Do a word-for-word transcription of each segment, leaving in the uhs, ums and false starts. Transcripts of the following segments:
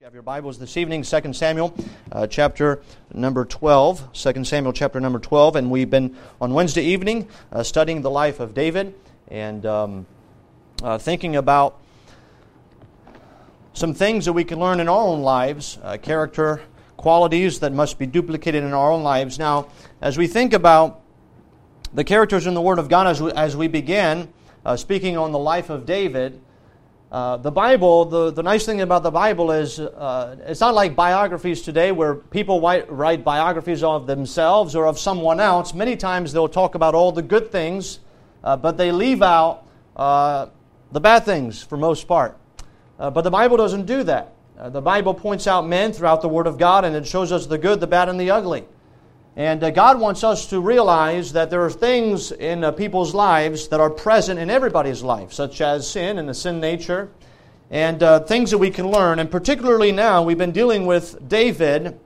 Have your Bibles this evening, Second Samuel uh, chapter number twelve. Second Samuel chapter number twelve, and we've been on Wednesday evening uh, studying the life of David and um, uh, thinking about some things that we can learn in our own lives, uh, character qualities that must be duplicated in our own lives. Now, as we think about the characters in the Word of God as we, as we begin uh, speaking on the life of David, Uh, the Bible, the, the nice thing about the Bible is uh, it's not like biographies today where people write, write biographies of themselves or of someone else. Many times they'll talk about all the good things, uh, but they leave out uh, the bad things for most part. Uh, but the Bible doesn't do that. Uh, the Bible points out men throughout the Word of God, and it shows us the good, the bad, and the ugly. And uh, God wants us to realize that there are things in uh, people's lives that are present in everybody's life, such as sin and the sin nature, and uh, things that we can learn. And particularly now, we've been dealing with David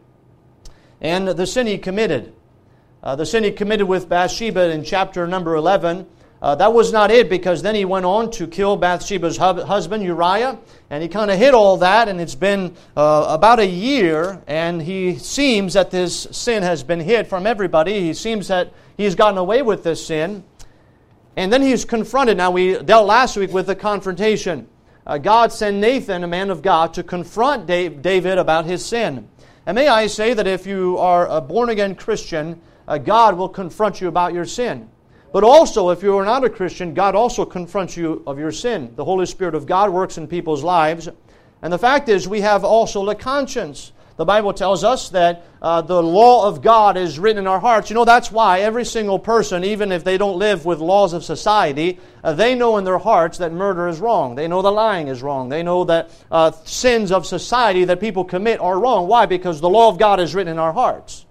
and the sin he committed. Uh, the sin he committed with Bathsheba in chapter number eleven. Uh, that was not it, because then he went on to kill Bathsheba's hub- husband, Uriah, and he kind of hid all that, and it's been uh, about a year, and he seems that this sin has been hid from everybody. He seems that he's gotten away with this sin, and then he's confronted. Now, we dealt last week with the confrontation. Uh, God sent Nathan, a man of God, to confront Dave, David about his sin. And may I say that if you are a born-again Christian, uh, God will confront you about your sin. But also, if you are not a Christian, God also confronts you of your sin. The Holy Spirit of God works in people's lives. And the fact is, we have also the conscience. The Bible tells us that uh, the law of God is written in our hearts. You know, that's why every single person, even if they don't live with laws of society, uh, they know in their hearts that murder is wrong. They know that lying is wrong. They know that uh, sins of society that people commit are wrong. Why? Because the law of God is written in our hearts.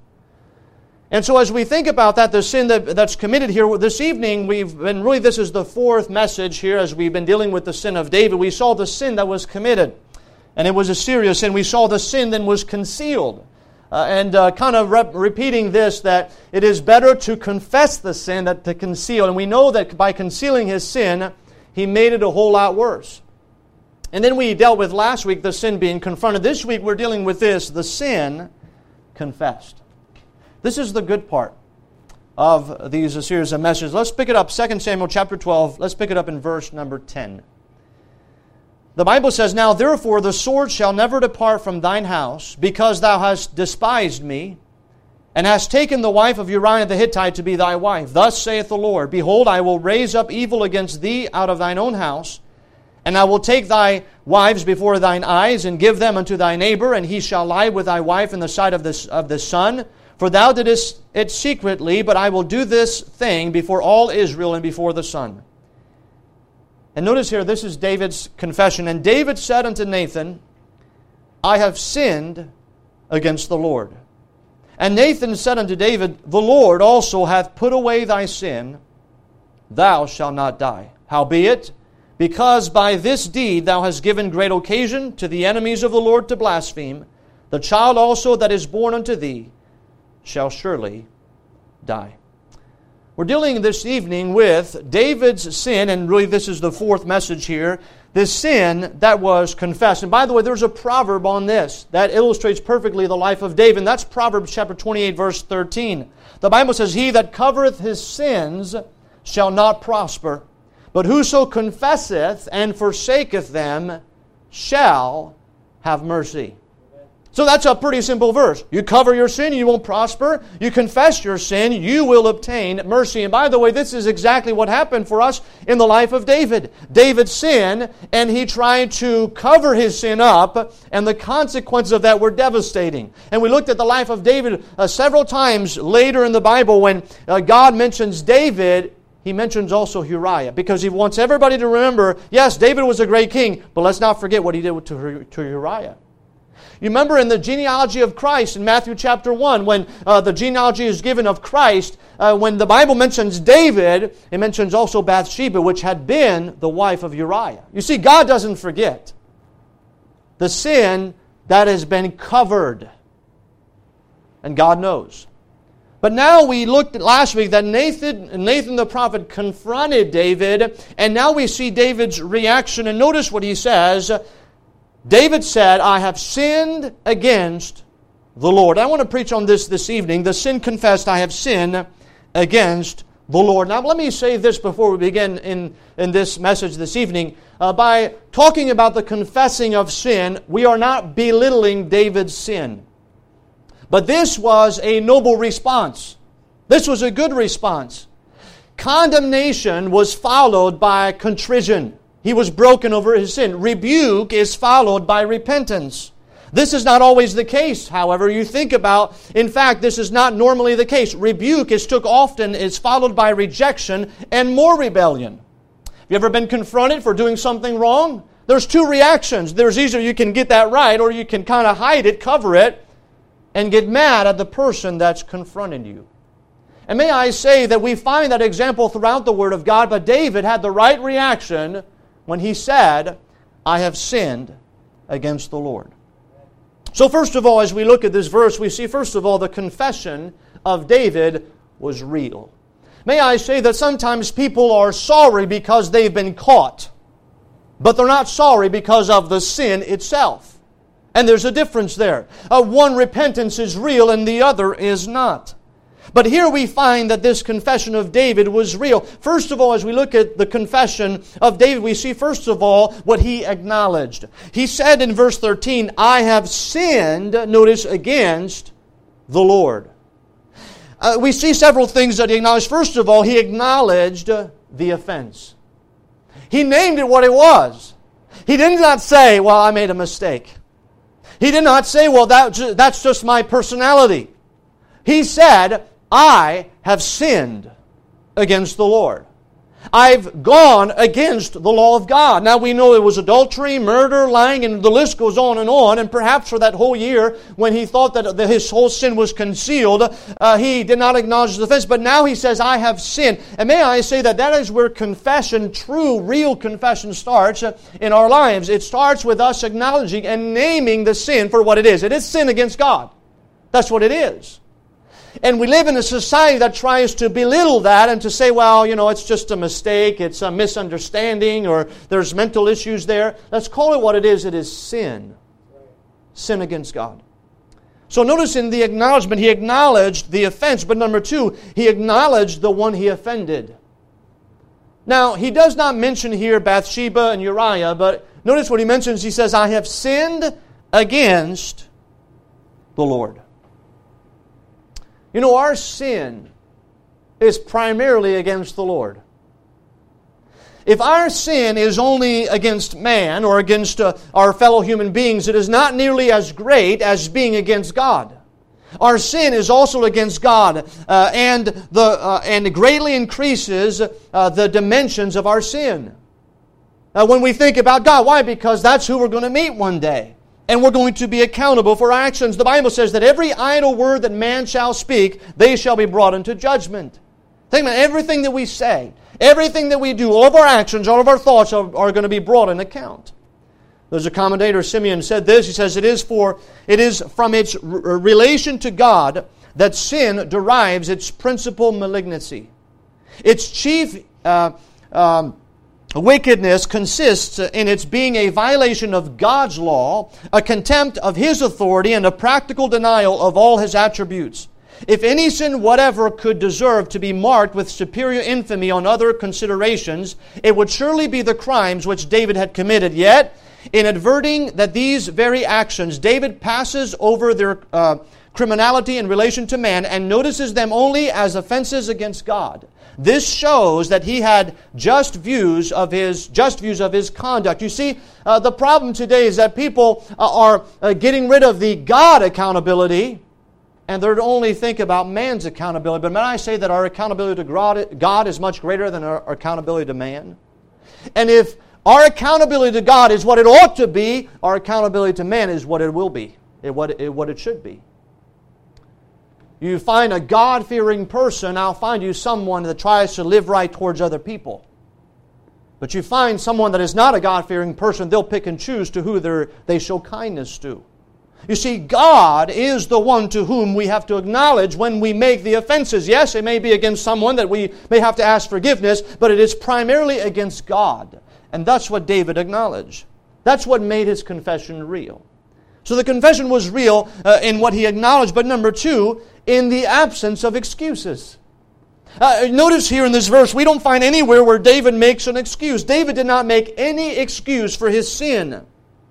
And so as we think about that, the sin that, that's committed here this evening, we've been really, this is the fourth message here as we've been dealing with the sin of David. We saw the sin that was committed, and it was a serious sin. We saw the sin that was concealed. Uh, and uh, kind of rep- repeating this, that it is better to confess the sin than to conceal. And we know that by concealing his sin, he made it a whole lot worse. And then we dealt with last week the sin being confronted. This week we're dealing with this, the sin confessed. This is the good part of these series of messages. Let's pick it up, Second Samuel chapter twelve. Let's pick it up in verse number ten. The Bible says, "Now therefore the sword shall never depart from thine house, because thou hast despised me, and hast taken the wife of Uriah the Hittite to be thy wife. Thus saith the Lord, Behold, I will raise up evil against thee out of thine own house, and I will take thy wives before thine eyes, and give them unto thy neighbor, and he shall lie with thy wife in the sight of the, of the sun. For thou didst it secretly, but I will do this thing before all Israel and before the sun." And notice here, this is David's confession. "And David said unto Nathan, I have sinned against the Lord. And Nathan said unto David, The Lord also hath put away thy sin, thou shalt not die. Howbeit, because by this deed thou hast given great occasion to the enemies of the Lord to blaspheme, the child also that is born unto thee shall surely die." We're dealing this evening with David's sin, and really this is the fourth message here, this sin that was confessed. And by the way, there's a proverb on this that illustrates perfectly the life of David, and that's Proverbs chapter twenty-eight, verse thirteen. The Bible says, "He that covereth his sins shall not prosper, but whoso confesseth and forsaketh them shall have mercy." So that's a pretty simple verse. You cover your sin, you won't prosper. You confess your sin, you will obtain mercy. And by the way, this is exactly what happened for us in the life of David. David sinned, and he tried to cover his sin up, and the consequences of that were devastating. And we looked at the life of David uh, several times later in the Bible. When uh, God mentions David, he mentions also Uriah, because he wants everybody to remember, yes, David was a great king, but let's not forget what he did to, to Uriah. You remember in the genealogy of Christ in Matthew chapter one, when uh, the genealogy is given of Christ, uh, when the Bible mentions David, it mentions also Bathsheba, which had been the wife of Uriah. You see, God doesn't forget the sin that has been covered. And God knows. But now we looked at last week that Nathan, Nathan the prophet confronted David, and now we see David's reaction. And notice what he says. David said, I have sinned against the Lord. I want to preach on this this evening. The sin confessed, I have sinned against the Lord. Now let me say this before we begin in, in this message this evening. Uh, by talking about the confessing of sin, we are not belittling David's sin. But this was a noble response. This was a good response. Condemnation was followed by contrition. He was broken over his sin. Rebuke is followed by repentance. This is not always the case, however. You think about, in fact, this is not normally the case. Rebuke is took often, is followed by rejection and more rebellion. Have you ever been confronted for doing something wrong? There's two reactions. There's either you can get that right, or you can kind of hide it, cover it, and get mad at the person that's confronting you. And may I say that we find that example throughout the Word of God, but David had the right reaction when he said, I have sinned against the Lord. So first of all, as we look at this verse, we see first of all the confession of David was real. May I say that sometimes people are sorry because they've been caught, but they're not sorry because of the sin itself. And there's a difference there. Uh, one repentance is real and the other is not. But here we find that this confession of David was real. First of all, as we look at the confession of David, we see first of all what he acknowledged. He said in verse thirteen, I have sinned, notice, against the Lord. Uh, we see several things that he acknowledged. First of all, he acknowledged uh, the offense. He named it what it was. He did not say, well, I made a mistake. He did not say, well, that, that's just my personality. He said, I have sinned against the Lord. I've gone against the law of God. Now we know it was adultery, murder, lying, and the list goes on and on. And perhaps for that whole year, when he thought that his whole sin was concealed, uh, he did not acknowledge the offense. But now he says, I have sinned. And may I say that that is where confession, true, real confession starts in our lives. It starts with us acknowledging and naming the sin for what it is. It is sin against God. That's what it is. And we live in a society that tries to belittle that and to say, well, you know, it's just a mistake, it's a misunderstanding, or there's mental issues there. Let's call it what it is. It is sin. Sin against God. So notice in the acknowledgement, he acknowledged the offense. But number two, he acknowledged the one he offended. Now, he does not mention here Bathsheba and Uriah, but notice what he mentions. He says, I have sinned against the Lord. You know, our sin is primarily against the Lord. If our sin is only against man or against uh, our fellow human beings, it is not nearly as great as being against God. Our sin is also against God, uh, and the uh, and greatly increases uh, the dimensions of our sin. Uh, when we think about God, why? Because that's who we're going to meet one day. And we're going to be accountable for our actions. The Bible says that every idle word that man shall speak, they shall be brought into judgment. Think about everything that we say, everything that we do, all of our actions, all of our thoughts are, are going to be brought in account. There's a commentator, Simeon, said this. He says, it is for it is from its r- relation to God that sin derives its principal malignancy. Its chief uh, um, wickedness consists in its being a violation of God's law, a contempt of His authority, and a practical denial of all His attributes. If any sin whatever could deserve to be marked with superior infamy on other considerations, it would surely be the crimes which David had committed. Yet, in adverting that these very actions, David passes over their uh, criminality in relation to man and notices them only as offenses against God. This shows that he had just views of his just views of his conduct. You see, uh, the problem today is that people uh, are uh, getting rid of the God accountability, and they're to only think about man's accountability. But may I say that our accountability to God is much greater than our accountability to man? And if our accountability to God is what it ought to be, our accountability to man is what it will be, it, what, it, what it should be. You find a God-fearing person, I'll find you someone that tries to live right towards other people. But you find someone that is not a God-fearing person, they'll pick and choose to who they show kindness to. You see, God is the one to whom we have to acknowledge when we make the offenses. Yes, it may be against someone that we may have to ask forgiveness, but it is primarily against God. And that's what David acknowledged. That's what made his confession real. So the confession was real uh, in what he acknowledged, but number two, in the absence of excuses. Uh, notice here in this verse, we don't find anywhere where David makes an excuse. David did not make any excuse for his sin.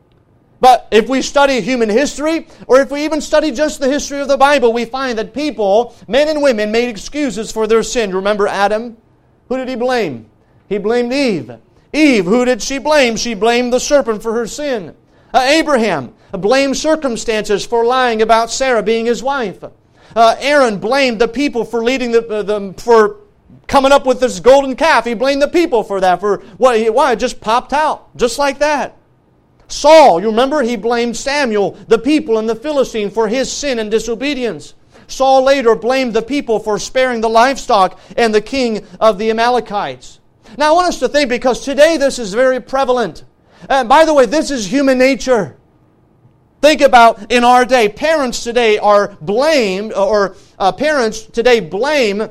But if we study human history, or if we even study just the history of the Bible, we find that people, men and women, made excuses for their sin. Remember Adam? Who did he blame? He blamed Eve. Eve, who did she blame? She blamed the serpent for her sin. Uh, Abraham blamed circumstances for lying about Sarah being his wife. Uh, Aaron blamed the people for leading the, uh, the for coming up with this golden calf. He blamed the people for that. For what? He, why? It just popped out, just like that. Saul, you remember, he blamed Samuel, the people, and the Philistine for his sin and disobedience. Saul later blamed the people for sparing the livestock and the king of the Amalekites. Now I want us to think, because today this is very prevalent. And by the way, this is human nature. Think about in our day, parents today are blamed, or uh, parents today blame,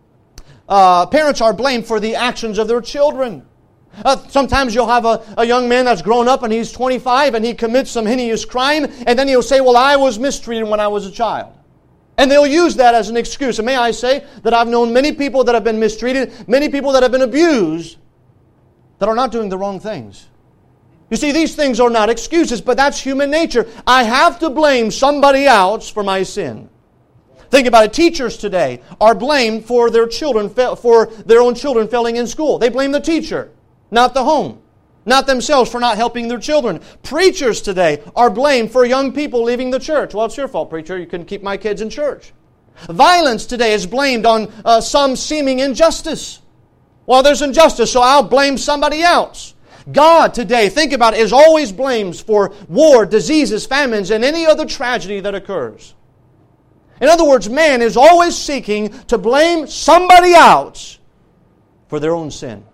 uh, parents are blamed for the actions of their children. Uh, sometimes you'll have a, a young man that's grown up and he's twenty-five and he commits some heinous crime, and then he'll say, well, I was mistreated when I was a child. And they'll use that as an excuse. And may I say that I've known many people that have been mistreated, many people that have been abused, that are not doing the wrong things. You see, these things are not excuses, but that's human nature. I have to blame somebody else for my sin. Think about it. Teachers today are blamed for their children, for their own children failing in school. They blame the teacher, not the home, not themselves for not helping their children. Preachers today are blamed for young people leaving the church. Well, it's your fault, preacher. You couldn't keep my kids in church. Violence today is blamed on uh, some seeming injustice. Well, there's injustice, so I'll blame somebody else. God today, think about it, is always blamed for war, diseases, famines, and any other tragedy that occurs. In other words, man is always seeking to blame somebody else for their own sin.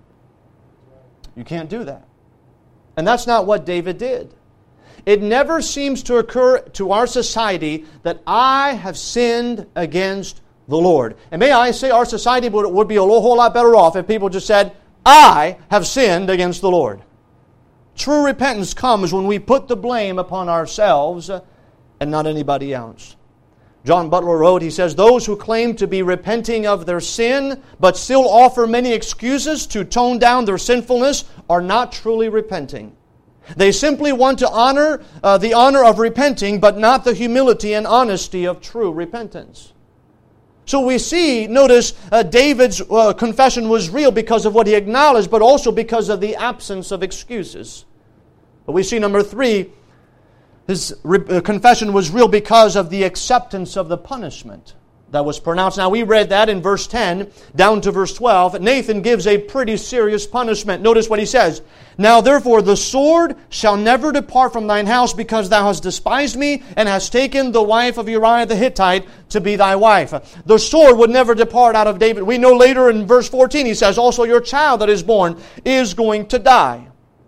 You can't do that. And that's not what David did. It never seems to occur to our society that I have sinned against the Lord. And may I say, our society would, would be a whole lot better off if people just said, I have sinned against the Lord. True repentance comes when we put the blame upon ourselves and not anybody else. John Butler wrote, he says, those who claim to be repenting of their sin but still offer many excuses to tone down their sinfulness are not truly repenting. They simply want to honor uh, the honor of repenting, but not the humility and honesty of true repentance. So we see, notice, uh, David's uh, confession was real because of what he acknowledged, but also because of the absence of excuses. But we see, number three, his re- uh, confession was real because of the acceptance of the punishment that was pronounced. Now, we read that in verse ten down to verse twelve. Nathan gives a pretty serious punishment. Notice what he says. Now, therefore, the sword shall never depart from thine house, because thou hast despised me, and hast taken the wife of Uriah the Hittite to be thy wife. The sword would never depart out of David. We know later in verse fourteen, he says, also your child that is born is going to die.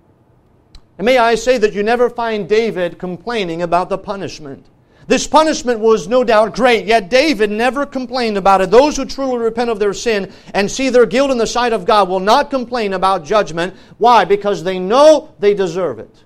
And may I say that you never find David complaining about the punishment. This punishment was no doubt great, yet David never complained about it. Those who truly repent of their sin and see their guilt in the sight of God will not complain about judgment. Why? Because they know they deserve it.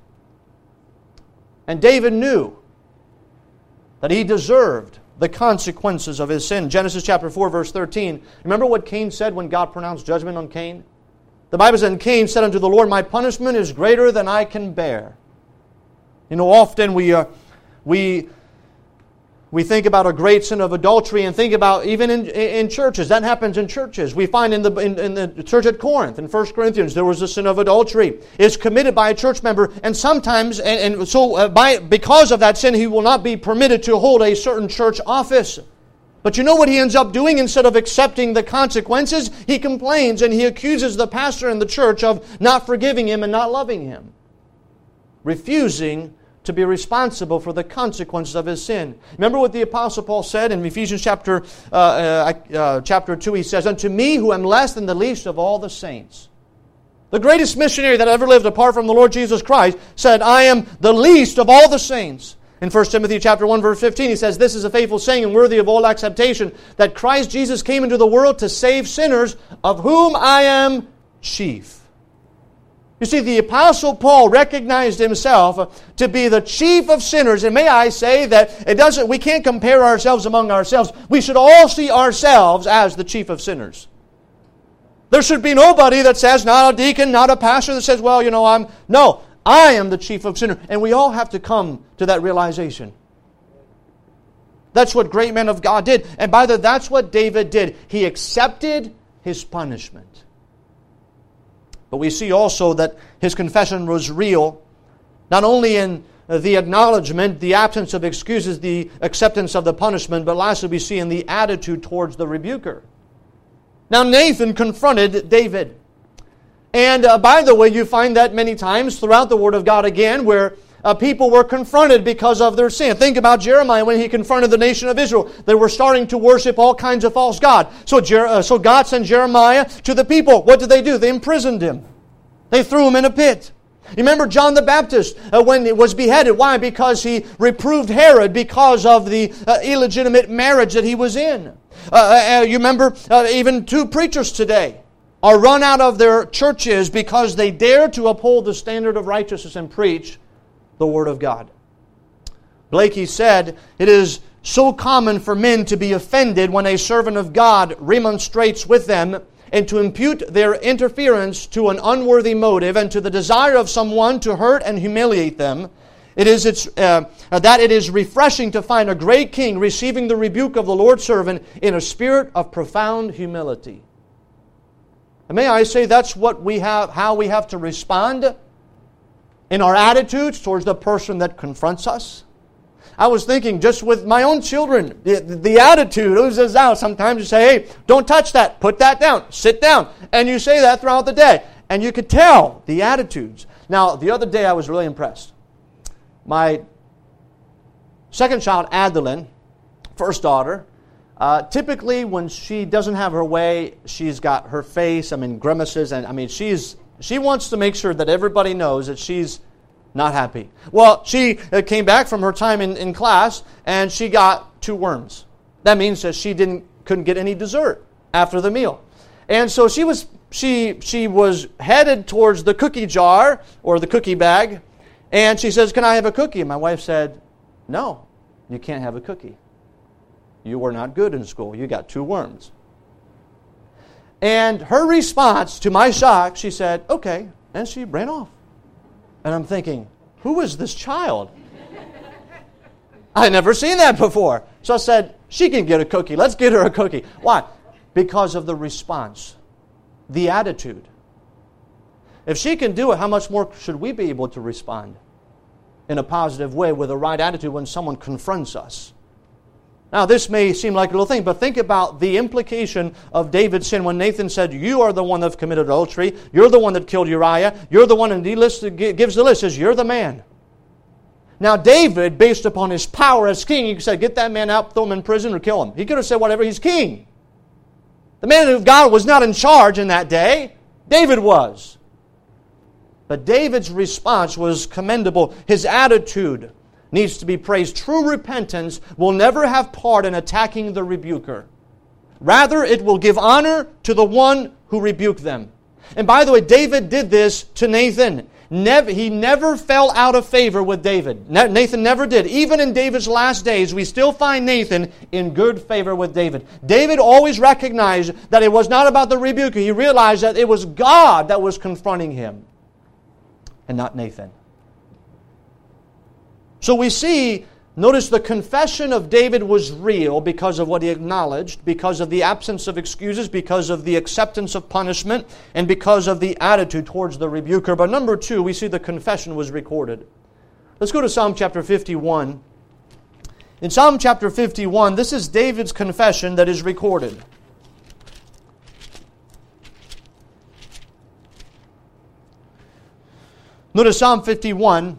And David knew that he deserved the consequences of his sin. Genesis chapter four, verse thirteen. Remember what Cain said when God pronounced judgment on Cain? The Bible said, and Cain said unto the Lord, my punishment is greater than I can bear. You know, often we uh, we... We think about a great sin of adultery, and think about even in, in churches. That happens in churches. We find in the in, in the church at Corinth, in First Corinthians, there was a sin of adultery. It's committed by a church member, and sometimes, and, and so uh, by because of that sin, he will not be permitted to hold a certain church office. But you know what he ends up doing? Instead of accepting the consequences, he complains and he accuses the pastor and the church of not forgiving him and not loving him, refusing to be responsible for the consequences of his sin. Remember what the Apostle Paul said in Ephesians chapter uh, uh, uh, chapter two. He says, unto me who am less than the least of all the saints. The greatest missionary that ever lived apart from the Lord Jesus Christ said, I am the least of all the saints. In First Timothy chapter one, verse fifteen, he says, this is a faithful saying and worthy of all acceptation, that Christ Jesus came into the world to save sinners, of whom I am chief. You see, the Apostle Paul recognized himself to be the chief of sinners. And may I say that it doesn't, we can't compare ourselves among ourselves. We should all see ourselves as the chief of sinners. There should be nobody that says, not a deacon, not a pastor, that says, well, you know, I'm... No, I am the chief of sinners. And we all have to come to that realization. That's what great men of God did. And by the way, that's what David did. He accepted his punishment. But we see also that his confession was real, not only in the acknowledgement, the absence of excuses, the acceptance of the punishment, but lastly we see in the attitude towards the rebuker. Now Nathan confronted David. And uh, by the way, you find that many times throughout the Word of God again, where uh, people were confronted because of their sin. Think about Jeremiah when he confronted the nation of Israel. They were starting to worship all kinds of false gods. So, Jer- uh, so God sent Jeremiah to the people. What did they do? They imprisoned him. They threw him in a pit. You remember John the Baptist uh, when he was beheaded. Why? Because he reproved Herod because of the uh, illegitimate marriage that he was in. Uh, uh, you remember uh, even two preachers today are run out of their churches because they dare to uphold the standard of righteousness and preach the Word of God. Blakey said, it is so common for men to be offended when a servant of God remonstrates with them and to impute their interference to an unworthy motive and to the desire of someone to hurt and humiliate them. It is it's, uh, that it is refreshing to find a great king receiving the rebuke of the Lord's servant in a spirit of profound humility. And may I say that's what we have, how we have to respond in our attitudes towards the person that confronts us. I was thinking just with my own children, the, the attitude oozes out. Sometimes you say, hey, don't touch that, put that down, sit down. And you say that throughout the day. And you could tell the attitudes. Now, the other day I was really impressed. My second child, Adeline, first daughter, uh, typically when she doesn't have her way, she's got her face, I mean, grimaces, and I mean, she's she wants to make sure that everybody knows that she's not happy. Well, she came back from her time in, in class, and she got two worms. That means that she didn't couldn't get any dessert after the meal. And so she was she she was headed towards the cookie jar or the cookie bag, and she says, "Can I have a cookie?" And my wife said, "No, you can't have a cookie. You were not good in school. You got two worms." And her response, to my shock, she said, "Okay," and she ran off. And I'm thinking, who is this child? I had never seen that before. So I said, she can get a cookie. Let's get her a cookie. Why? Because of the response, the attitude. If she can do it, how much more should we be able to respond in a positive way with the right attitude when someone confronts us? Now, this may seem like a little thing, but think about the implication of David's sin when Nathan said, you are the one that committed adultery, you're the one that killed Uriah, you're the one, and he lists, gives the list, says, you're the man. Now, David, based upon his power as king, he could say, get that man out, throw him in prison, or kill him. He could have said whatever, he's king. The man of God was not in charge in that day. David was. But David's response was commendable. His attitude needs to be praised. True repentance will never have part in attacking the rebuker. Rather, it will give honor to the one who rebuked them. And by the way, David did this to Nathan. Never, he never fell out of favor with David. Nathan never did. Even in David's last days, we still find Nathan in good favor with David. David always recognized that it was not about the rebuker. He realized that it was God that was confronting him and not Nathan. So we see, notice the confession of David was real because of what he acknowledged, because of the absence of excuses, because of the acceptance of punishment, and because of the attitude towards the rebuker. But number two, we see the confession was recorded. Let's go to Psalm chapter fifty-one. In Psalm chapter fifty-one, this is David's confession that is recorded. Notice Psalm fifty-one.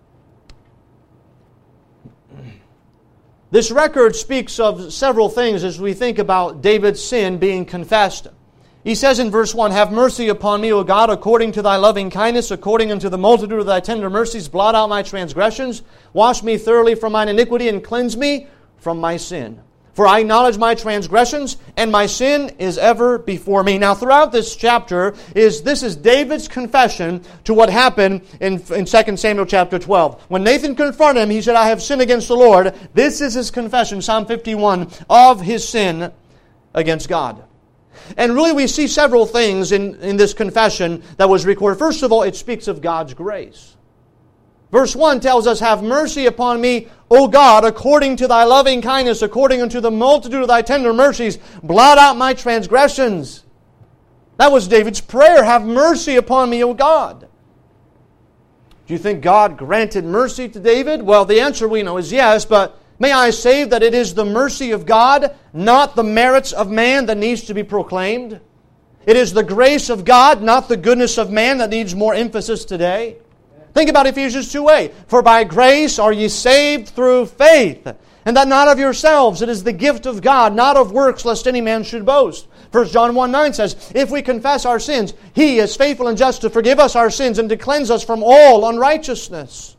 This record speaks of several things as we think about David's sin being confessed. He says in verse one, have mercy upon me, O God, according to thy loving kindness, according unto the multitude of thy tender mercies, blot out my transgressions, wash me thoroughly from mine iniquity, and cleanse me from my sin. For I acknowledge my transgressions, and my sin is ever before me. Now, throughout this chapter, is this is David's confession to what happened in, in Second Samuel chapter twelve. When Nathan confronted him, he said, I have sinned against the Lord. This is his confession, Psalm fifty-one, of his sin against God. And really we see several things in, in this confession that was recorded. First of all, it speaks of God's grace. Verse one tells us, have mercy upon me, O God, according to thy loving kindness, according unto the multitude of thy tender mercies, blot out my transgressions. That was David's prayer. Have mercy upon me, O God. Do you think God granted mercy to David? Well, the answer we know is yes, but may I say that it is the mercy of God, not the merits of man, that needs to be proclaimed. It is the grace of God, not the goodness of man, that needs more emphasis today. Think about Ephesians two eight. For by grace are ye saved through faith, and that not of yourselves. It is the gift of God, not of works, lest any man should boast. First John one nine says, if we confess our sins, He is faithful and just to forgive us our sins and to cleanse us from all unrighteousness.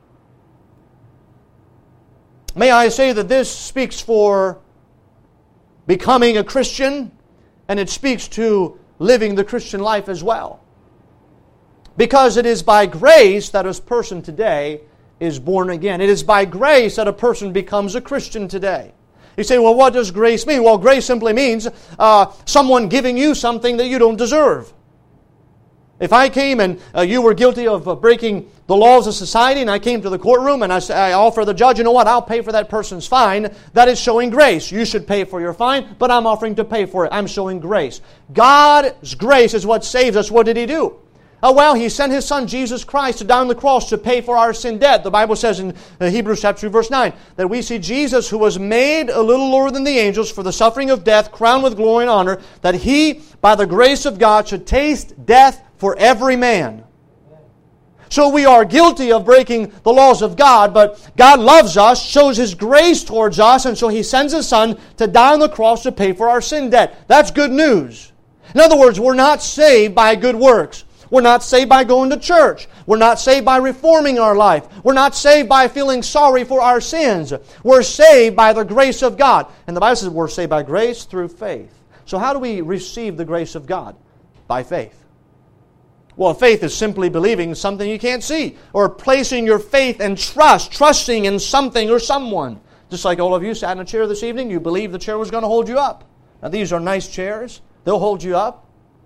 May I say that this speaks for becoming a Christian, and it speaks to living the Christian life as well. Because it is by grace that a person today is born again. It is by grace that a person becomes a Christian today. You say, well, what does grace mean? Well, grace simply means uh, someone giving you something that you don't deserve. If I came and uh, you were guilty of uh, breaking the laws of society, and I came to the courtroom and I, I offer the judge, you know what, I'll pay for that person's fine, that is showing grace. You should pay for your fine, but I'm offering to pay for it. I'm showing grace. God's grace is what saves us. What did He do? Oh, well, He sent His Son, Jesus Christ, to die on the cross to pay for our sin debt. The Bible says in Hebrews chapter two, verse nine, that we see Jesus, who was made a little lower than the angels for the suffering of death, crowned with glory and honor, that He, by the grace of God, should taste death for every man. So we are guilty of breaking the laws of God, but God loves us, shows His grace towards us, and so He sends His Son to die on the cross to pay for our sin debt. That's good news. In other words, we're not saved by good works. We're not saved by going to church. We're not saved by reforming our life. We're not saved by feeling sorry for our sins. We're saved by the grace of God. And the Bible says we're saved by grace through faith. So how do we receive the grace of God? By faith. Well, faith is simply believing something you can't see, or placing your faith and trust, trusting in something or someone. Just like all of you sat in a chair this evening, you believed the chair was going to hold you up. Now these are nice chairs. They'll hold you up.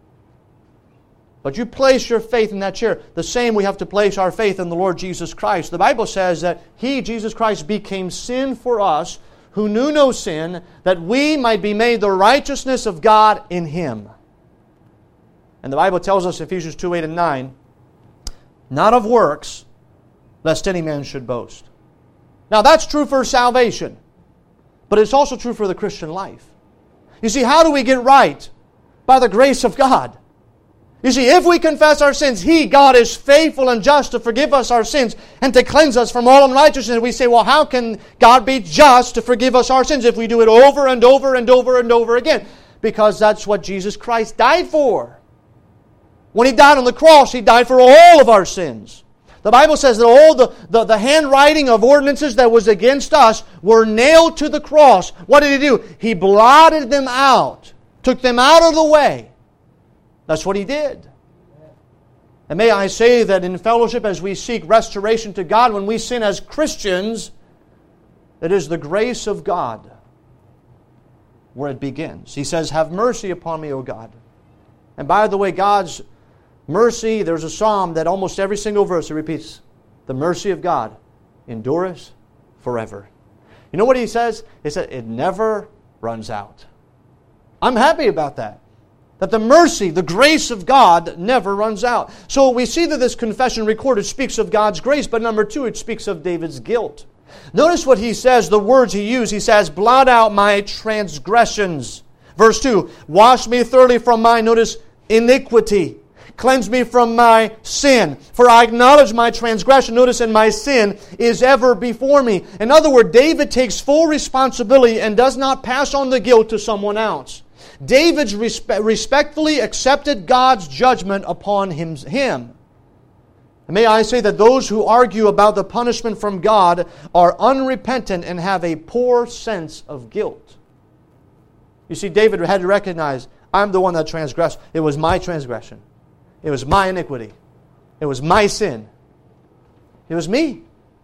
But you place your faith in that chair. The same we have to place our faith in the Lord Jesus Christ. The Bible says that He, Jesus Christ, became sin for us who knew no sin, that we might be made the righteousness of God in Him. And the Bible tells us, Ephesians two, eight and nine, not of works, lest any man should boast. Now that's true for salvation, but it's also true for the Christian life. You see, how do we get right? By the grace of God. You see, if we confess our sins, He, God, is faithful and just to forgive us our sins and to cleanse us from all unrighteousness. We say, well, how can God be just to forgive us our sins if we do it over and over and over and over again? Because that's what Jesus Christ died for. When He died on the cross, He died for all of our sins. The Bible says that all the, the, the handwriting of ordinances that was against us were nailed to the cross. What did He do? He blotted them out, took them out of the way. That's what He did. And may I say that in fellowship, as we seek restoration to God, when we sin as Christians, it is the grace of God where it begins. He says, have mercy upon me, O God. And by the way, God's mercy, there's a psalm that almost every single verse it repeats, the mercy of God endureth forever. You know what He says? He said, it never runs out. I'm happy about that. That the mercy, the grace of God never runs out. So we see that this confession recorded speaks of God's grace, but number two, it speaks of David's guilt. Notice what he says, the words he used. He says, blot out my transgressions. Verse two, wash me thoroughly from my, notice, iniquity. Cleanse me from my sin. For I acknowledge my transgression, notice, and my sin is ever before me. In other words, David takes full responsibility and does not pass on the guilt to someone else. David respe- respectfully accepted God's judgment upon him, him. And may I say that those who argue about the punishment from God are unrepentant and have a poor sense of guilt. You see, David had to recognize, I'm the one that transgressed. It was my transgression. It was my iniquity. It was my sin. It was me.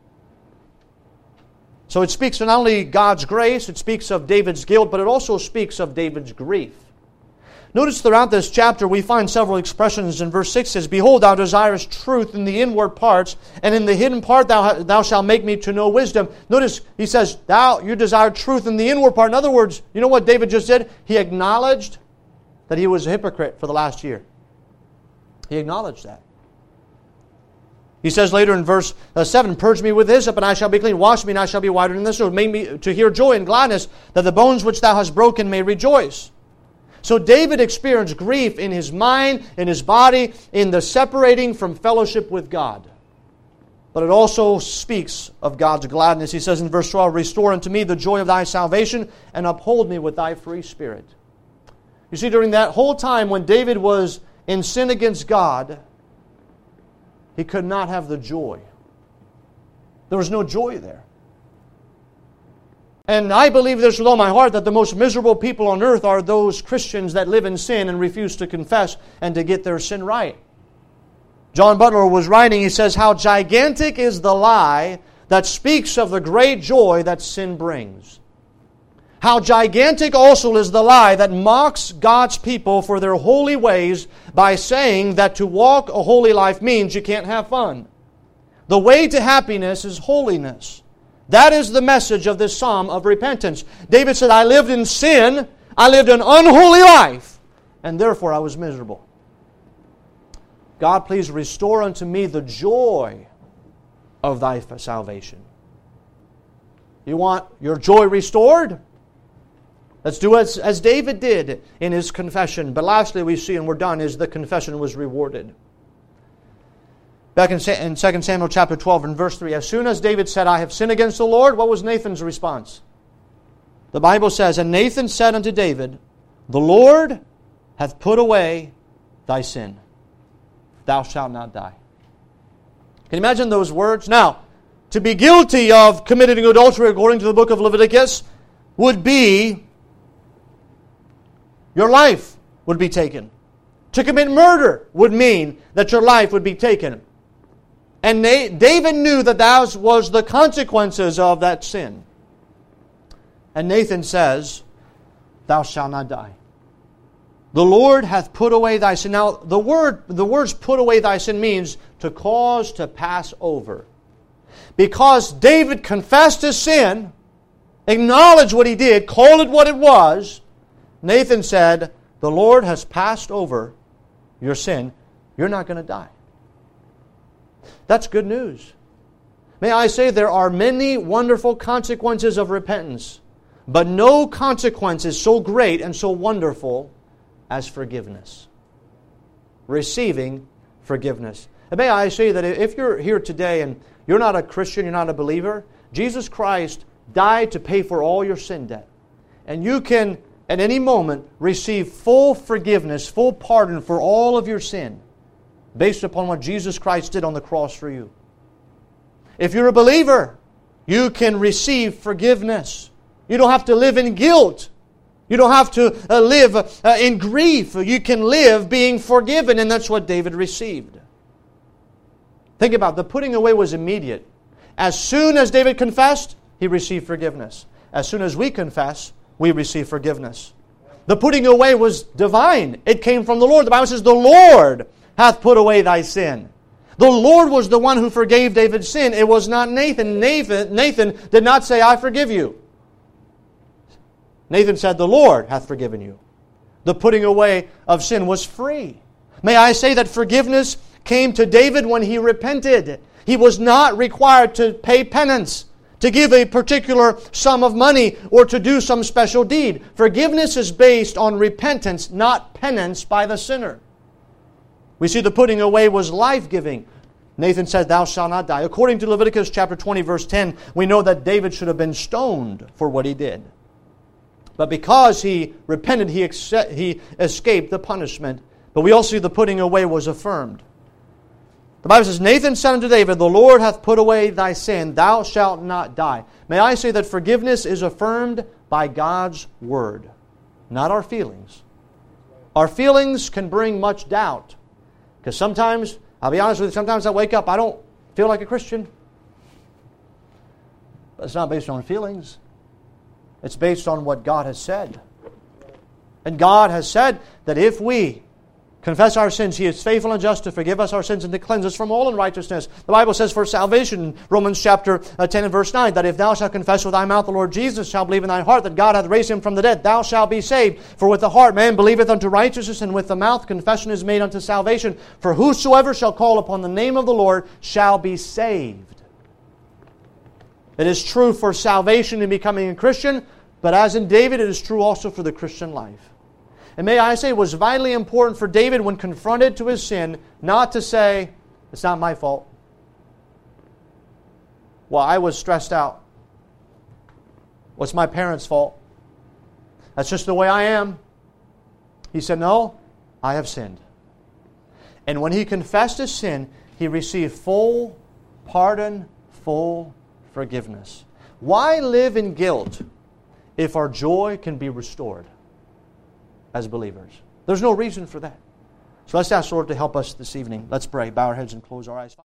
So it speaks of not only God's grace, it speaks of David's guilt, but it also speaks of David's grief. Notice throughout this chapter we find several expressions. In verse six says, Behold, thou desirest truth in the inward parts, and in the hidden part thou, thou shalt make me to know wisdom. Notice he says, Thou, you desire truth in the inward part. In other words, you know what David just did? He acknowledged that he was a hypocrite for the last year. He acknowledged that. He says later in verse seven, Purge me with hyssop, and I shall be clean. Wash me, and I shall be whiter than the snow. Make me to hear joy and gladness, that the bones which thou hast broken may rejoice. So David experienced grief in his mind, in his body, in the separating from fellowship with God. But it also speaks of God's gladness. He says in verse twelve, Restore unto me the joy of thy salvation, and uphold me with thy free spirit. You see, during that whole time when David was in sin against God, he could not have the joy. There was no joy there. And I believe this with all my heart, that the most miserable people on earth are those Christians that live in sin and refuse to confess and to get their sin right. John Butler was writing, he says, How gigantic is the lie that speaks of the great joy that sin brings. How gigantic also is the lie that mocks God's people for their holy ways by saying that to walk a holy life means you can't have fun. The way to happiness is holiness. That is the message of this psalm of repentance. David said, I lived in sin, I lived an unholy life, and therefore I was miserable. God, please restore unto me the joy of thy salvation. You want your joy restored? Let's do as, as David did in his confession. But lastly, we see, and we're done, is the confession was rewarded. Back in, in Second Samuel chapter twelve and verse three, as soon as David said, I have sinned against the Lord, what was Nathan's response? The Bible says, And Nathan said unto David, The Lord hath put away thy sin. Thou shalt not die. Can you imagine those words? Now, to be guilty of committing adultery according to the book of Leviticus would be your life would be taken. To commit murder would mean that your life would be taken. And David knew that that was the consequences of that sin. And Nathan says, Thou shalt not die. The Lord hath put away thy sin. Now, the word, the words put away thy sin means to cause to pass over. Because David confessed his sin, acknowledged what he did, called it what it was, Nathan said, The Lord has passed over your sin. You're not going to die. That's good news. May I say, there are many wonderful consequences of repentance, but no consequence is so great and so wonderful as forgiveness. Receiving forgiveness. And may I say that if you're here today and you're not a Christian, you're not a believer, Jesus Christ died to pay for all your sin debt. And you can, at any moment, receive full forgiveness, full pardon for all of your sin, based upon what Jesus Christ did on the cross for you. If you're a believer, you can receive forgiveness. You don't have to live in guilt. You don't have to uh, live uh, in grief. You can live being forgiven, and that's what David received. Think about it. The putting away was immediate. As soon as David confessed, he received forgiveness. As soon as we confess, we receive forgiveness. The putting away was divine. It came from the Lord. The Bible says, The Lord hath put away thy sin. The Lord was the one who forgave David's sin. It was not Nathan. Nathan, Nathan did not say, I forgive you. Nathan said, The Lord hath forgiven you. The putting away of sin was free. May I say that forgiveness came to David when he repented. He was not required to pay penance, to give a particular sum of money, or to do some special deed. Forgiveness is based on repentance, not penance by the sinner. We see the putting away was life-giving. Nathan said, Thou shalt not die. According to Leviticus chapter twenty, verse ten, we know that David should have been stoned for what he did. But because he repented, he, accept, he escaped the punishment. But we also see the putting away was affirmed. The Bible says, Nathan said unto David, the Lord hath put away thy sin, thou shalt not die. May I say that forgiveness is affirmed by God's Word, not our feelings. Our feelings can bring much doubt. Because sometimes, I'll be honest with you, sometimes I wake up, I don't feel like a Christian. But it's not based on feelings. It's based on what God has said. And God has said that if we confess our sins, He is faithful and just to forgive us our sins and to cleanse us from all unrighteousness. The Bible says for salvation, in Romans chapter ten and verse nine, that if thou shalt confess with thy mouth the Lord Jesus, shalt believe in thy heart that God hath raised Him from the dead, thou shalt be saved. For with the heart man believeth unto righteousness, and with the mouth confession is made unto salvation. For whosoever shall call upon the name of the Lord shall be saved. It is true for salvation in becoming a Christian, but as in David, it is true also for the Christian life. And may I say, it was vitally important for David when confronted to his sin, not to say, it's not my fault. Well, I was stressed out. Well, it's my parents' fault. That's just the way I am. He said, no, I have sinned. And when he confessed his sin, he received full pardon, full forgiveness. Why live in guilt if our joy can be restored as believers? There's no reason for that. So let's ask the Lord to help us this evening. Let's pray. Bow our heads and close our eyes.